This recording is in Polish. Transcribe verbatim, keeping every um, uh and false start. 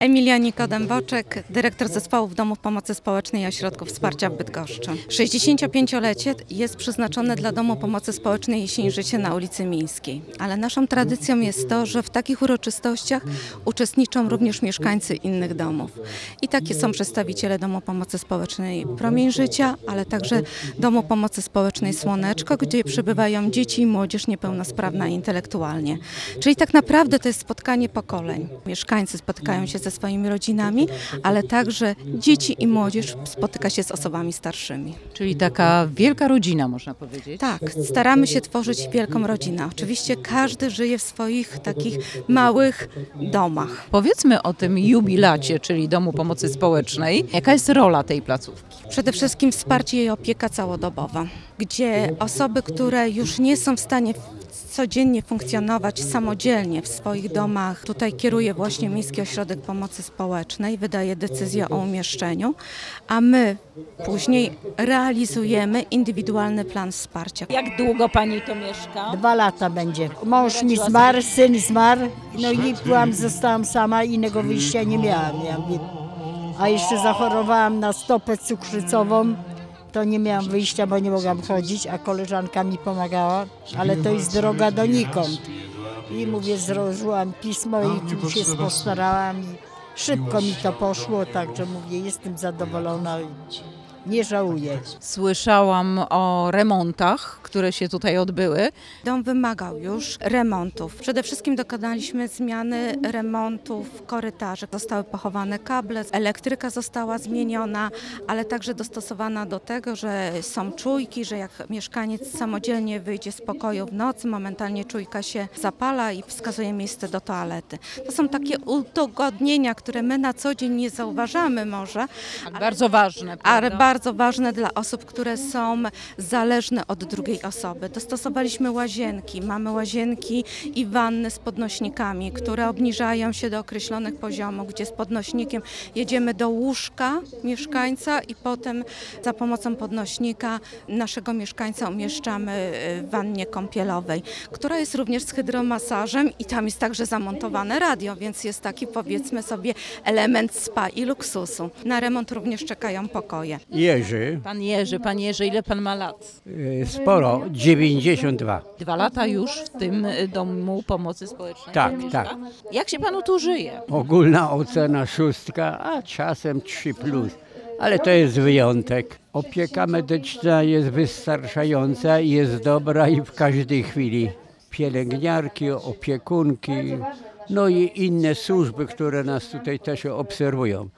Emilia Nikodem-Boczek, dyrektor zespołów domów pomocy społecznej i ośrodków wsparcia w Bydgoszczy. sześćdziesięciopięciolecie jest przeznaczone dla Domu Pomocy Społecznej Jesień Życie na ulicy Miejskiej. Ale naszą tradycją jest to, że w takich uroczystościach uczestniczą również mieszkańcy innych domów. I takie są przedstawiciele Domu Pomocy Społecznej Promień Życia, ale także Domu Pomocy Społecznej Słoneczko, gdzie przybywają dzieci i młodzież niepełnosprawna intelektualnie. Czyli tak naprawdę to jest spotkanie pokoleń. Mieszkańcy spotykają się ze swoimi rodzinami, ale także dzieci i młodzież spotyka się z osobami starszymi. Czyli taka wielka rodzina, można powiedzieć. Tak, staramy się tworzyć wielką rodzinę. Oczywiście każdy żyje w swoich takich małych domach. Powiedzmy o tym jubilacie, czyli Domu Pomocy Społecznej. Jaka jest rola tej placówki? Przede wszystkim wsparcie i opieka całodobowa, gdzie osoby, które już nie są w stanie codziennie funkcjonować samodzielnie w swoich domach. Tutaj kieruje właśnie Miejski Ośrodek Pomocy Społecznej, wydaje decyzję o umieszczeniu, a my później realizujemy indywidualny plan wsparcia. Jak długo pani tu mieszka? Dwa lata będzie. Mąż mi zmarł, syn zmarł, no i byłam, zostałam sama, innego wyjścia nie miałam. Ja mówię, a jeszcze zachorowałam na stopę cukrzycową. To nie miałam wyjścia, bo nie mogłam chodzić, a koleżanka mi pomagała, ale to jest droga donikąd. I mówię, złożyłam pismo i tu się postarałam i szybko mi to poszło, także mówię, jestem zadowolona i nie żałuję. Słyszałam o remontach, które się tutaj odbyły. Dom wymagał już remontów. Przede wszystkim dokonaliśmy zmiany remontów korytarzy. Zostały pochowane kable, elektryka została zmieniona, ale także dostosowana do tego, że są czujki, że jak mieszkaniec samodzielnie wyjdzie z pokoju w nocy, momentalnie czujka się zapala i wskazuje miejsce do toalety. To są takie udogodnienia, które my na co dzień nie zauważamy może. Ale bardzo ważne, Ale prawda? bardzo ważne dla osób, które są zależne od drugiej osoby. Dostosowaliśmy łazienki. Mamy łazienki i wanny z podnośnikami, które obniżają się do określonych poziomów, gdzie z podnośnikiem jedziemy do łóżka mieszkańca i potem za pomocą podnośnika naszego mieszkańca umieszczamy w wannie kąpielowej, która jest również z hydromasażem i tam jest także zamontowane radio, więc jest taki, powiedzmy sobie, element spa i luksusu. Na remont również czekają pokoje. Jerzy, Pan Jerzy, pan Jerzy, ile pan ma lat? y, sporo, dziewięćdziesiąt dwa. Dwa lata już w tym Domu Pomocy Społecznej. Tak, pan mieszka? tak. Jak się panu tu żyje? Ogólna ocena szóstka, a czasem trzy plus. Ale to jest wyjątek. Opieka medyczna jest wystarczająca i jest dobra i w każdej chwili. Pielęgniarki, opiekunki, no i inne służby, które nas tutaj też obserwują.